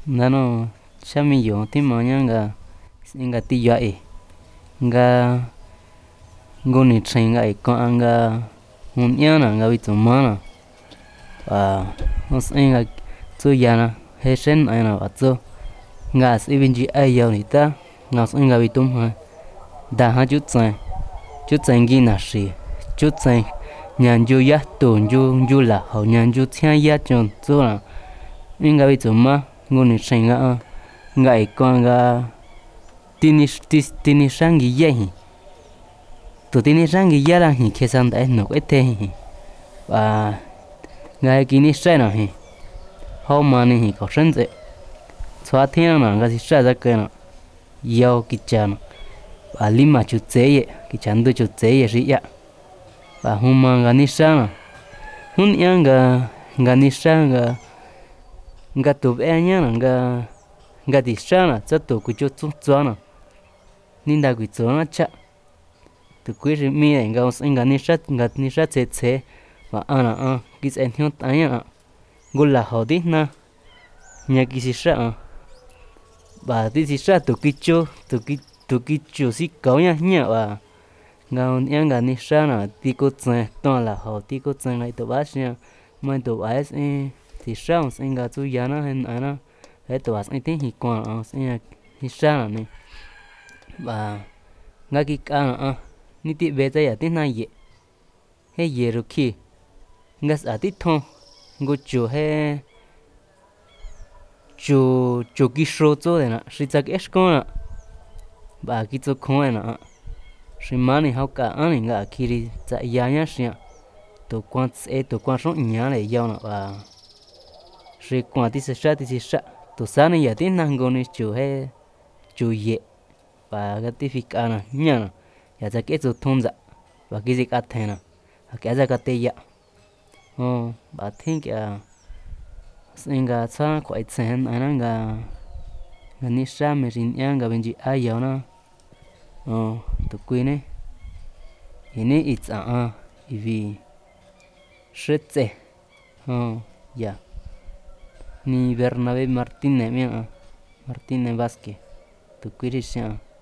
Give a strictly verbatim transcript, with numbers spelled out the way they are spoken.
nano chami yo ti mañanga inga ti yae nga ngoni chenga e kanga un yana nga bitumana và os inga tu yana he shen ana wa tu nga s ibinji ai yo ni ta nga s inga bitum ha da ha chu tsan chu tsan gi na shi chu tsan nyan ju ya tu ju ju la ho nyan ju thia ya chon tu na inga bituma ngoni chenga nga e kanga tini tini shangi ye hi tu tini shangi ya la hi ke san dai no ete hi và nga kini shena hi ho mani hi ko shen ze chwa thiên na nga si sha za ke na yo ki chan và lima chu ze ye ki chan du chu ze ye shi ya và huma nga ni sha na hun yang nga nga ni sha nga nga tu e nya na nga nga di sha na cha tu ku chu chu chwa na nin da ku chu na cha tu ku ri mi nga os nga ni sha nga ni sha che che và ana a ki se thyon ta ya gu la ho di na nya ki si sha và ti si sha tu ki chu tu ki tu ki chu si ko nya nya và nga on yang nga ni sha na ti ko chen to la ho ti ko chen ngai to ba sia mai to ba es thì sao sinh ra chú già nó hình ảnh nó để tụi anh thấy hi quan sinh ra hi sao này và ngay cái cái nó ní tiệp về tới tiếng này vậy hay gì rồi khi ngay ở tít thong ngô chủ hay chủ chủ cái số chỗ này nè sự chắc es con nè và cái chỗ không này nè sự mà này học cả anh này ngay khi đi tại nhà nhá xia tụi quan sẽ tụi quan sống nhà này giàu nè và sự quan thì sẽ sát thì sẽ sát tụi sáng này giờ tiếng năng gọi này chủ hay chủ ye và cái tí phi cả nè nhá giờ chắc cái chỗ thông dạ và cái gì cả thế nè cái gì cả tây dạ oh bà think à sinh ra sao quậy sen anh nga nga ni sa me rin yang ga benji ayo na oh tụi quy này ini ít à vì shitze oh ya ni Bernabé Martínez mía Martínez Vázquez tu quy ri sia